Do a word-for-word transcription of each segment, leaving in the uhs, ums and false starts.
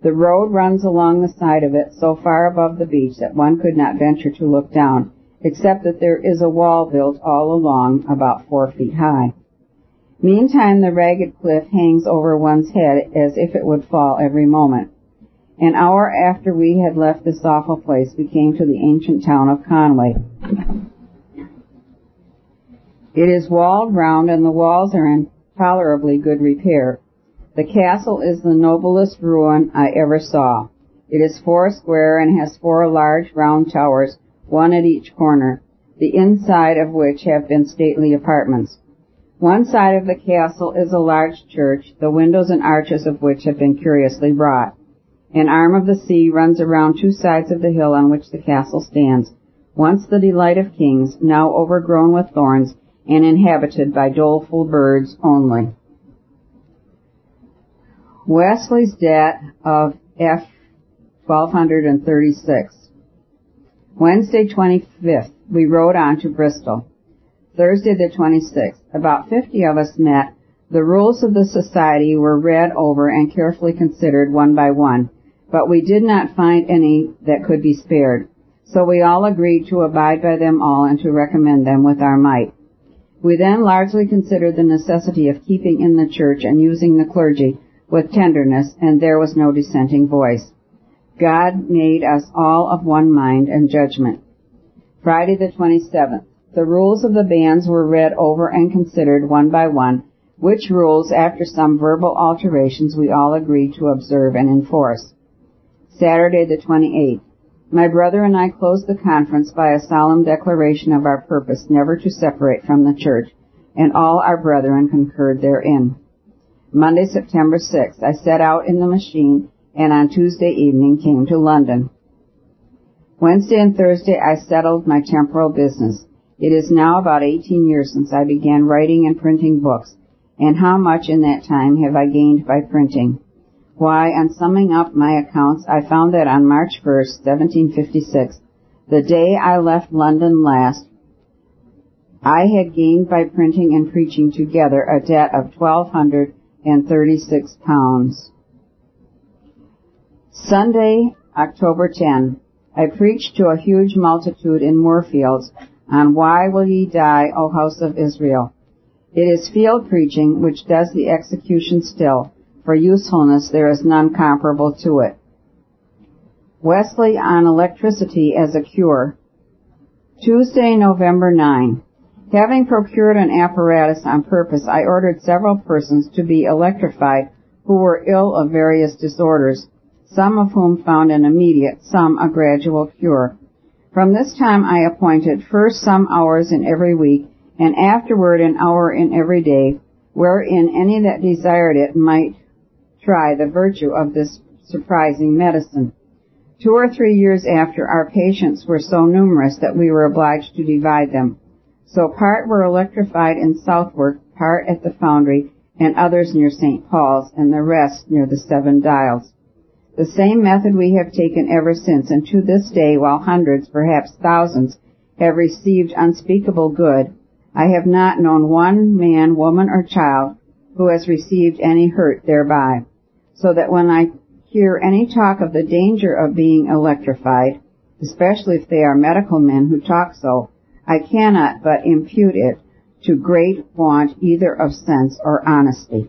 The road runs along the side of it so far above the beach that one could not venture to look down, except that there is a wall built all along about four feet high. Meantime, the ragged cliff hangs over one's head as if it would fall every moment. An hour after we had left this awful place, we came to the ancient town of Conway. It is walled round, and the walls are in tolerably good repair. The castle is the noblest ruin I ever saw. It is four square and has four large round towers, one at each corner, the inside of which have been stately apartments. One side of the castle is a large church, the windows and arches of which have been curiously wrought. An arm of the sea runs around two sides of the hill on which the castle stands, once the delight of kings, now overgrown with thorns and inhabited by doleful birds only. Wesley's debt of F. twelve thirty-six. Wednesday, twenty-fifth, we rode on to Bristol. Thursday, the twenty-sixth, about fifty of us met. The rules of the society were read over and carefully considered one by one, but we did not find any that could be spared. So we all agreed to abide by them all and to recommend them with our might. We then largely considered the necessity of keeping in the church and using the clergy with tenderness, and there was no dissenting voice. God made us all of one mind and judgment. Friday, the twenty-seventh. The rules of the bands were read over and considered one by one, which rules, after some verbal alterations, we all agreed to observe and enforce. Saturday, the twenty-eighth. My brother and I closed the conference by a solemn declaration of our purpose never to separate from the church, and all our brethren concurred therein. Monday, September sixth, I set out in the machine, and on Tuesday evening came to London. Wednesday and Thursday I settled my temporal business. It is now about eighteen years since I began writing and printing books, and how much in that time have I gained by printing? Why, on summing up my accounts, I found that on March first, seventeen fifty-six, the day I left London last, I had gained by printing and preaching together a debt of twelve hundred and thirty-six pounds. Sunday, October tenth, I preached to a huge multitude in Moorfields on Why Will Ye Die, O House of Israel? It is field preaching which does the execution still. For usefulness there is none comparable to it. Wesley on electricity as a cure. Tuesday, November ninth. Having procured an apparatus on purpose, I ordered several persons to be electrified who were ill of various disorders, some of whom found an immediate, some a gradual cure. From this time I appointed first some hours in every week, and afterward an hour in every day, wherein any that desired it might try the virtue of this surprising medicine. Two or three years after, our patients were so numerous that we were obliged to divide them. So part were electrified in Southwark, part at the Foundry, and others near Saint Paul's, and the rest near the Seven Dials. The same method we have taken ever since, and to this day, while hundreds, perhaps thousands, have received unspeakable good, I have not known one man, woman, or child who has received any hurt thereby. So that when I hear any talk of the danger of being electrified, especially if they are medical men who talk so, I cannot but impute it to great want either of sense or honesty.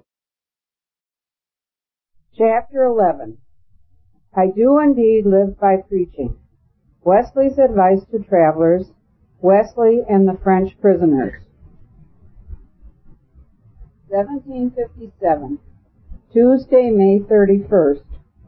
Chapter eleven. I do indeed live by preaching. Wesley's advice to travelers, Wesley and the French prisoners. seventeen fifty-seven. Tuesday, May thirty-first.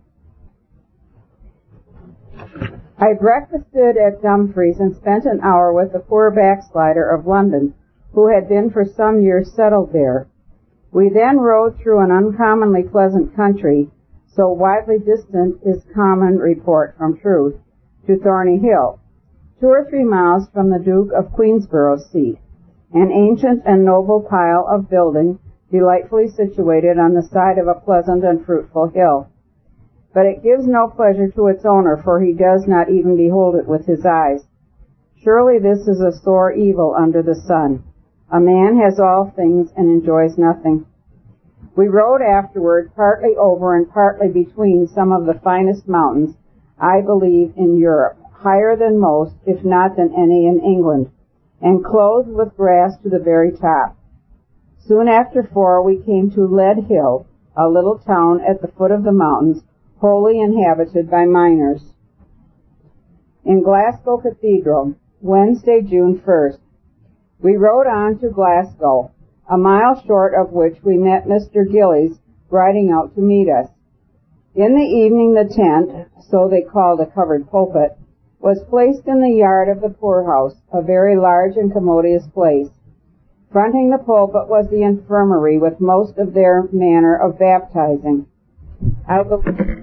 I breakfasted at Dumfries and spent an hour with a poor backslider of London, who had been for some years settled there. We then rode through an uncommonly pleasant country, so widely distant is common report from truth, to Thorney Hill, two or three miles from the Duke of Queensborough's seat, an ancient and noble pile of building, delightfully situated on the side of a pleasant and fruitful hill. But it gives no pleasure to its owner, for he does not even behold it with his eyes. Surely this is a sore evil under the sun. A man has all things and enjoys nothing. We rode afterward, partly over and partly between some of the finest mountains, I believe, in Europe, higher than most, if not than any in England, and clothed with grass to the very top. Soon after four we came to Lead Hill, a little town at the foot of the mountains, wholly inhabited by miners. In Glasgow Cathedral, Wednesday, June first. We rode on to Glasgow, a mile short of which we met Mister Gillies riding out to meet us. In the evening the tent, so they called a covered pulpit, was placed in the yard of the poorhouse, a very large and commodious place. Fronting the pulpit was the infirmary with most of their manner of baptizing. I believe,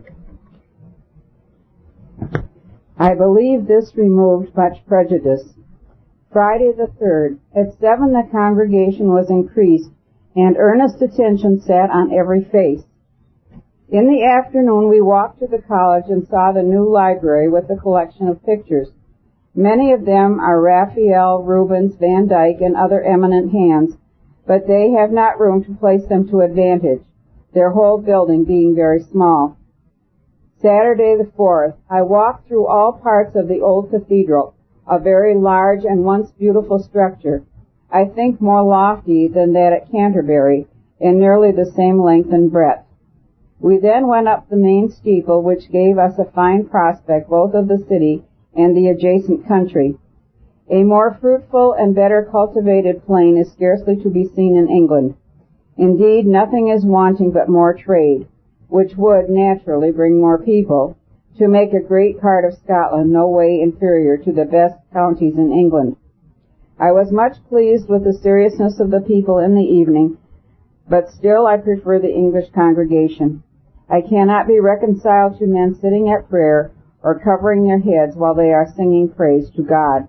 I believe this removed much prejudice. Friday the third. At seven the congregation was increased, and earnest attention sat on every face. In the afternoon we walked to the college and saw the new library with a collection of pictures. Many of them are Raphael, Rubens, Van Dyck, and other eminent hands, but they have not room to place them to advantage, their whole building being very small. Saturday the fourth. I walked through all parts of the old cathedral, a very large and once beautiful structure, I think more lofty than that at Canterbury, and nearly the same length and breadth. We then went up the main steeple, which gave us a fine prospect both of the city and the adjacent country. A more fruitful and better cultivated plain is scarcely to be seen in England. Indeed, nothing is wanting but more trade, which would naturally bring more people, to make a great part of Scotland no way inferior to the best counties in England. I was much pleased with the seriousness of the people in the evening, but still I prefer the English congregation. I cannot be reconciled to men sitting at prayer or covering their heads while they are singing praise to God.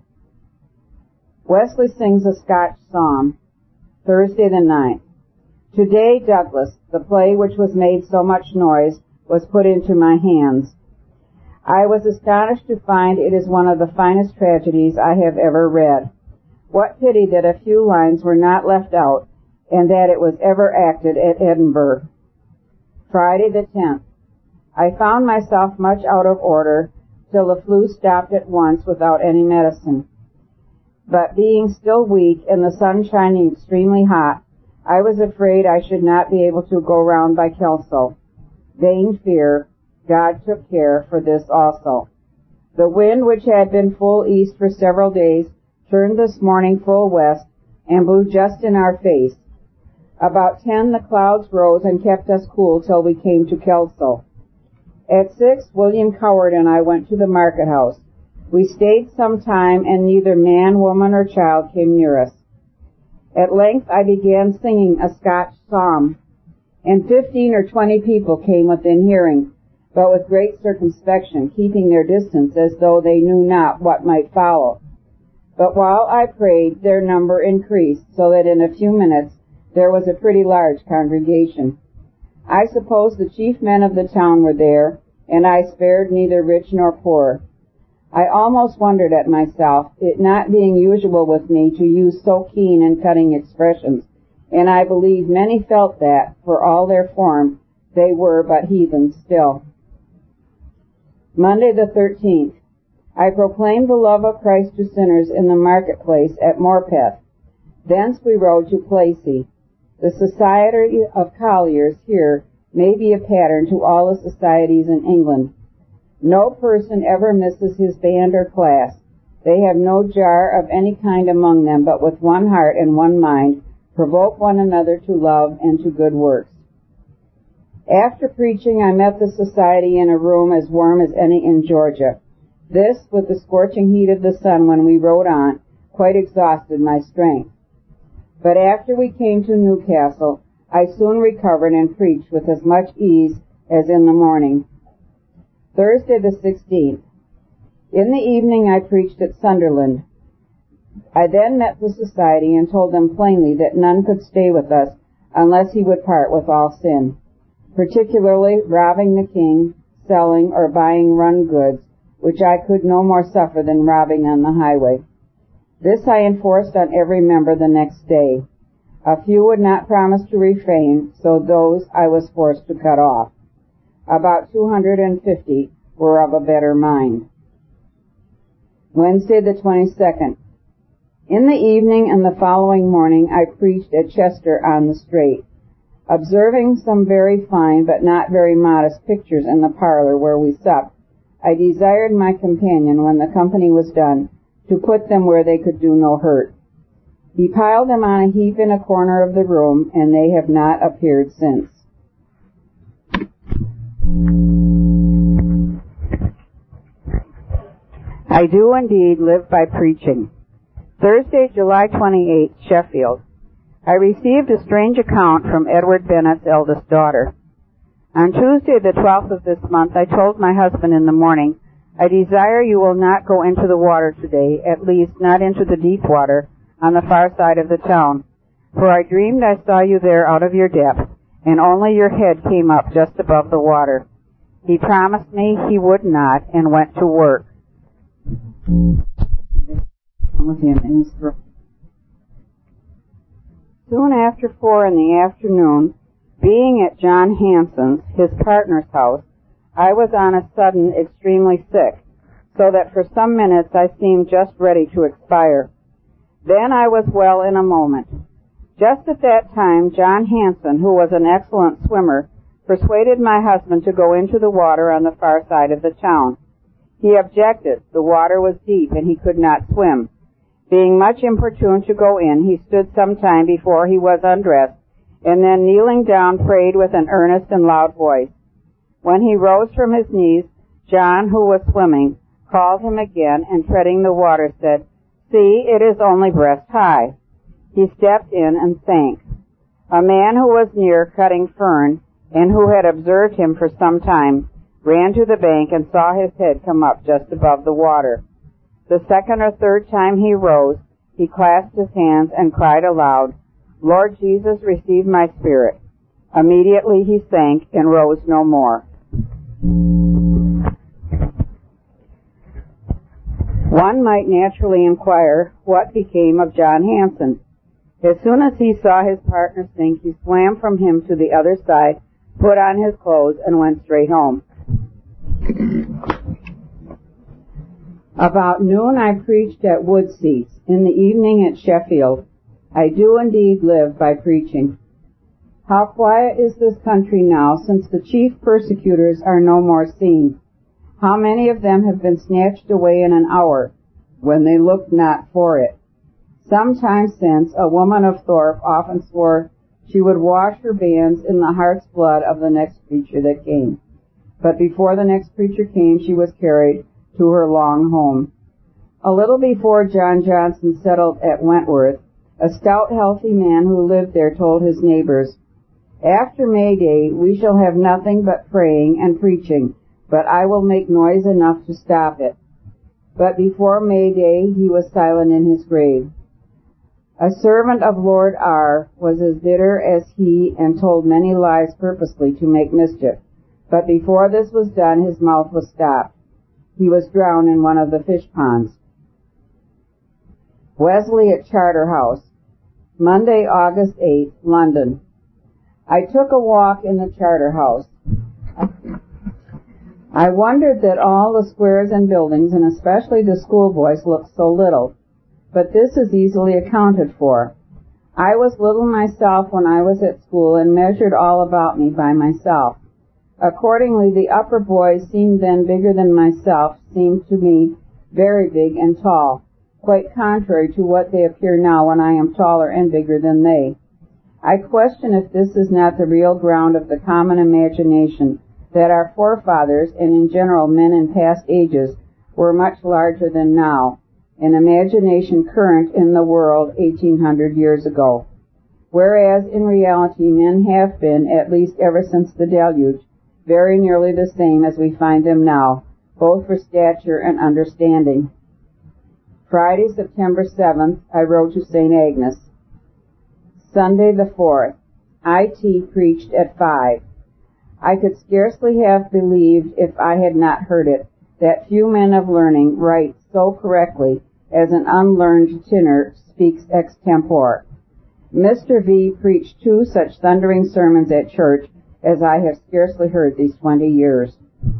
Wesley sings a Scotch psalm. Thursday the ninth. Today, Douglas, the play which was made so much noise, was put into my hands. I was astonished to find it is one of the finest tragedies I have ever read. What pity that a few lines were not left out, and that it was ever acted at Edinburgh. Friday the tenth. I found myself much out of order till the flu stopped at once without any medicine. But being still weak and the sun shining extremely hot, I was afraid I should not be able to go round by Kelso. Vain fear. God took care for this also. The wind, which had been full east for several days, turned this morning full west and blew just in our face. About ten the clouds rose and kept us cool till we came to Kelso. At six, William Coward and I went to the market house. We stayed some time, and neither man, woman, or child came near us. At length I began singing a Scotch psalm, and fifteen or twenty people came within hearing, but with great circumspection, keeping their distance as though they knew not what might follow. But while I prayed, their number increased, so that in a few minutes there was a pretty large congregation. I suppose the chief men of the town were there, and I spared neither rich nor poor. I almost wondered at myself, it not being usual with me to use so keen and cutting expressions, and I believe many felt that, for all their form, they were but heathens still. Monday the thirteenth. I proclaimed the love of Christ to sinners in the marketplace at Morpeth. Thence we rode to Placey. The Society of Colliers here may be a pattern to all the societies in England. No person ever misses his band or class. They have no jar of any kind among them, but with one heart and one mind provoke one another to love and to good works. After preaching, I met the society in a room as warm as any in Georgia. This, with the scorching heat of the sun when we rode on, quite exhausted my strength. But after we came to Newcastle, I soon recovered and preached with as much ease as in the morning. Thursday the sixteenth. In the evening I preached at Sunderland. I then met the society and told them plainly that none could stay with us unless he would part with all sin, particularly robbing the king, selling, or buying run goods, which I could no more suffer than robbing on the highway. This I enforced on every member the next day. A few would not promise to refrain, so those I was forced to cut off. About two hundred fifty were of a better mind. Wednesday the twenty-second. In the evening and the following morning I preached at Chester on the Strait. Observing some very fine but not very modest pictures in the parlor where we supped, I desired my companion, when the company was done, to put them where they could do no hurt. He piled them on a heap in a corner of the room, and they have not appeared since. I do indeed live by preaching. Thursday, July twenty-eighth, Sheffield. I received a strange account from Edward Bennett's eldest daughter. On Tuesday, the twelfth of this month, I told my husband in the morning, I desire you will not go into the water today, at least not into the deep water, on the far side of the town. For I dreamed I saw you there out of your depth, and only your head came up just above the water. He promised me he would not, and went to work. With him in his throat. Soon after four in the afternoon, being at John Hanson's, his partner's house, I was on a sudden extremely sick, so that for some minutes I seemed just ready to expire. Then I was well in a moment. Just at that time, John Hanson, who was an excellent swimmer, persuaded my husband to go into the water on the far side of the town. He objected. The water was deep, and he could not swim. Being much importuned to go in, he stood some time before he was undressed, and then kneeling down prayed with an earnest and loud voice. When he rose from his knees, John, who was swimming, called him again, and treading the water, said, See, it is only breast high. He stepped in and sank. A man who was near cutting fern, and who had observed him for some time, ran to the bank and saw his head come up just above the water. The second or third time he rose, he clasped his hands and cried aloud, Lord Jesus, receive my spirit. Immediately he sank and rose no more. One might naturally inquire what became of John Hanson. As soon as he saw his partner sink, he swam from him to the other side, put on his clothes, and went straight home. About noon I preached at Woodseats, in the evening at Sheffield. I do indeed live by preaching. How quiet is this country now, since the chief persecutors are no more seen. How many of them have been snatched away in an hour, when they looked not for it. Some time since, a woman of Thorpe often swore she would wash her bands in the heart's blood of the next preacher that came. But before the next preacher came, she was carried to her long home. A little before John Johnson settled at Wentworth, a stout, healthy man who lived there told his neighbors, After May Day we shall have nothing but praying and preaching, but I will make noise enough to stop it. But before May Day he was silent in his grave. A servant of Lord R. was as bitter as he and told many lies purposely to make mischief, but before this was done his mouth was stopped. He was drowned in one of the fish ponds. Wesley at Charterhouse, Monday, August eighth, London. I took a walk in the Charterhouse. I wondered that all the squares and buildings, and especially the schoolboys, looked so little. But this is easily accounted for. I was little myself when I was at school and measured all about me by myself. Accordingly, the upper boys seemed then bigger than myself, seemed to me very big and tall, quite contrary to what they appear now when I am taller and bigger than they. I question if this is not the real ground of the common imagination that our forefathers, and in general men in past ages, were much larger than now, an imagination current in the world eighteen hundred years ago. Whereas in reality men have been, at least ever since the deluge, very nearly the same as we find them now, both for stature and understanding. Friday, September seventh, I wrote to Saint Agnes. Sunday the fourth, I T preached at five. I could scarcely have believed, if I had not heard it, that few men of learning write so correctly as an unlearned tinner speaks extempore. Mister V preached two such thundering sermons at church as I have scarcely heard these twenty years.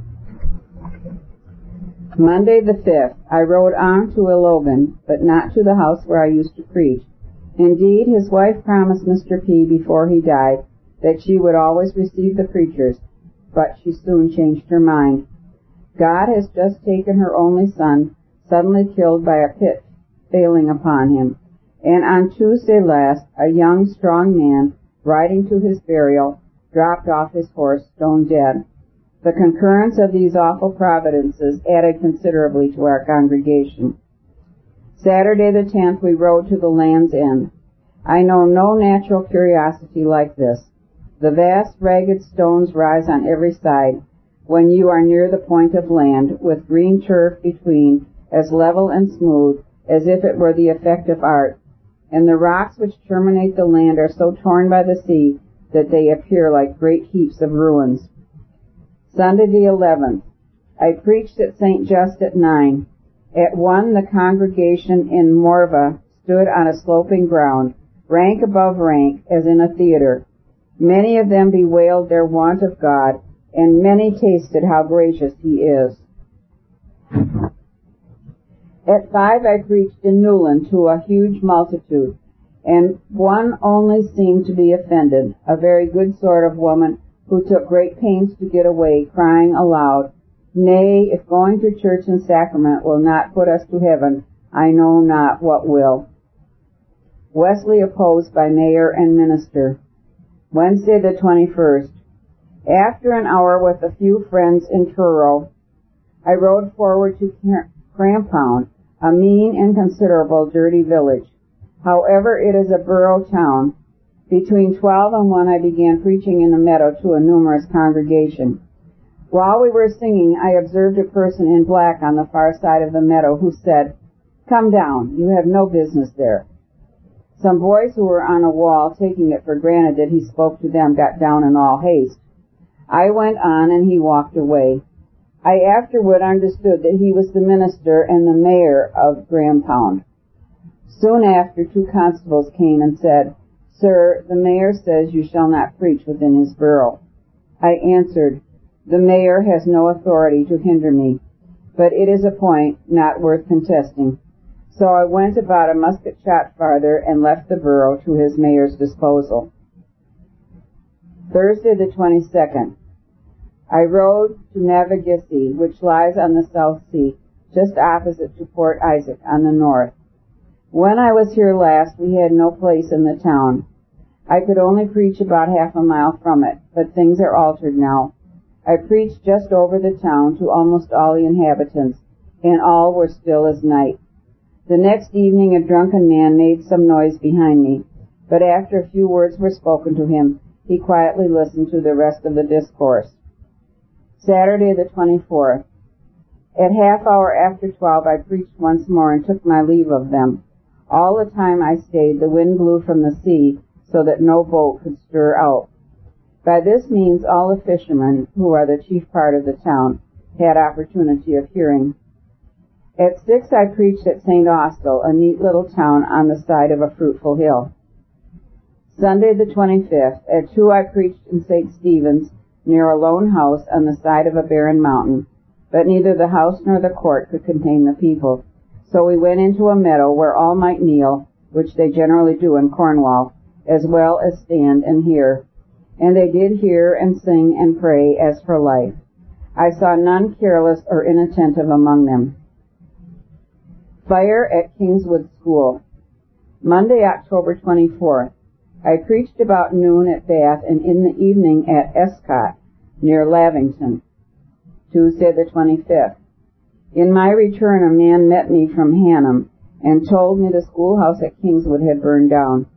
Monday the fifth, I rode on to Elogan, but not to the house where I used to preach. Indeed, his wife promised Mister P. before he died that she would always receive the preachers, but she soon changed her mind. God has just taken her only son, suddenly killed by a pit failing upon him, and on Tuesday last, a young, strong man, riding to his burial, dropped off his horse, stone dead. The concurrence of these awful providences added considerably to our congregation. Saturday the tenth, we rode to the Land's End. I know no natural curiosity like this. The vast, ragged stones rise on every side when you are near the point of land, with green turf between, as level and smooth as if it were the effect of art, and the rocks which terminate the land are so torn by the sea that they appear like great heaps of ruins. Sunday the eleventh, I preached at Saint Just at nine. At one, the congregation in Morva stood on a sloping ground, rank above rank, as in a theater. Many of them bewailed their want of God, and many tasted how gracious He is. At five, I preached in Newland to a huge multitude, and one only seemed to be offended, a very good sort of woman who took great pains to get away, crying aloud, "Nay, if going to church and sacrament will not put us to heaven, I know not what will." Wesley opposed by mayor and minister. Wednesday the twenty-first. After an hour with a few friends in Truro, I rode forward to Crampound, a mean, inconsiderable, dirty village. However, it is a borough town. Between twelve and one I began preaching in a meadow to a numerous congregation. While we were singing, I observed a person in black on the far side of the meadow who said, "Come down, you have no business there." Some boys who were on a wall, taking it for granted that he spoke to them, got down in all haste. I went on and he walked away. I afterward understood that he was the minister and the mayor of Crampound. Soon after, two constables came and said, "Sir, the mayor says you shall not preach within his borough." I answered, "The mayor has no authority to hinder me, but it is a point not worth contesting." So I went about a musket shot farther and left the borough to his mayor's disposal. Thursday the twenty-second. I rode to Navigisi, which lies on the South Sea, just opposite to Port Isaac on the north. When I was here last, we had no place in the town. I could only preach about half a mile from it, but things are altered now. I preached just over the town to almost all the inhabitants, and all were still as night. The next evening a drunken man made some noise behind me, but after a few words were spoken to him, he quietly listened to the rest of the discourse. Saturday the twenty-fourth. At half hour after twelve I preached once more and took my leave of them. All the time I stayed, the wind blew from the sea, so that no boat could stir out. By this means all the fishermen, who are the chief part of the town, had opportunity of hearing. At six I preached at Saint Austell, a neat little town on the side of a fruitful hill. Sunday the twenty-fifth. At two I preached in Saint Stephen's, near a lone house on the side of a barren mountain, but neither the house nor the court could contain the people. So we went into a meadow where all might kneel, which they generally do in Cornwall, as well as stand and hear. And they did hear and sing and pray as for life. I saw none careless or inattentive among them. Fire at Kingswood School. Monday, October twenty-fourth. I preached about noon at Bath and in the evening at Escott, near Lavington. Tuesday the twenty-fifth. In my return, a man met me from Hannam and told me the schoolhouse at Kingswood had burned down.